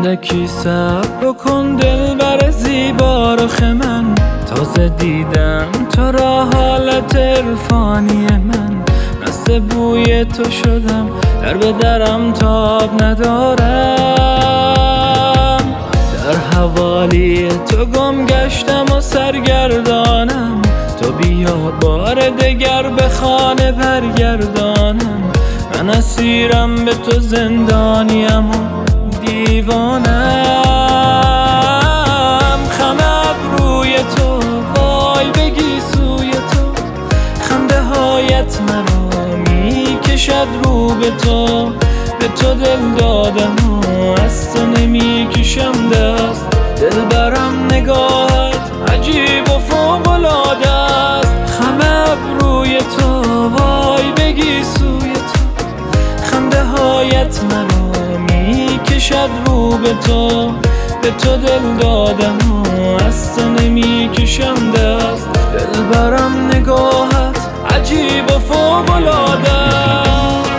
الکی صبر بکن دلبر زیبا رخ من، تازه دیدم تو را حالت عرفانی من، مست بوی تو شدم در به درم تاب ندارم، در حوالی تو گم گشتم و سرگردانم، تو بیا بار دگر به خانه برگردانم، من اسیرم به تو زندانیم و دیوانم، خم ابروی تو وای بگی سوی تو، خنده هایت مرا می کشد رو به تو دل دادم و از تو نمی کشم دست، دلبرم نگاهت عجیب و فوق‌العاده است، خم ابروی تو وای بگی سوی تو، خنده هایت مرا می کشد رو به تو دل دادم و از تو نمی کشم دست، دلبرم نگاهت عجیب و فوق‌العاده است.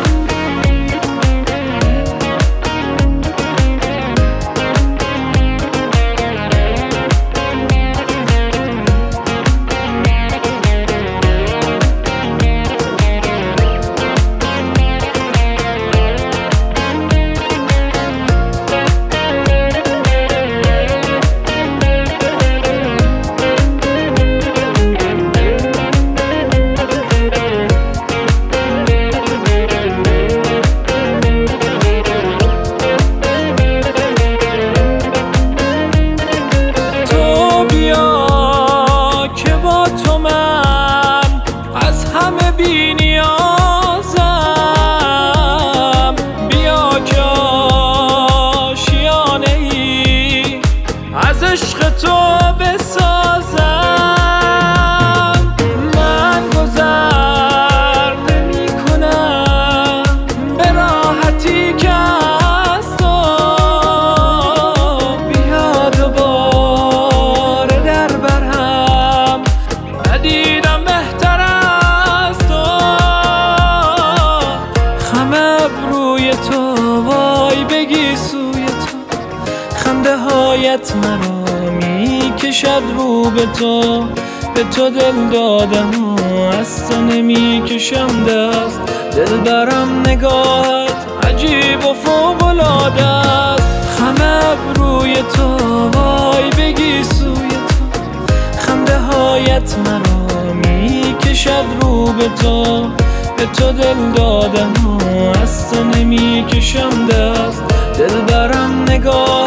بی نیازم بیا که آشیانه ای از عشق تو بسازم، من گذر نمی کنم به راحتی که از تو، بیا دوباره در برهم ندیدم بهتر روی تو وای بگی سوی تو، خنده هایت مرا می کشد رو به تو دل دادم و از تو نمی کشم دست، دلبرم نگاهت عجیب و فوق‌العاده است، خم ابروی تو وای بگی سوی تو، خنده هایت مرا می کشد رو به تو دل دادم و از تو نمی کشم دست، دلبرم نگاه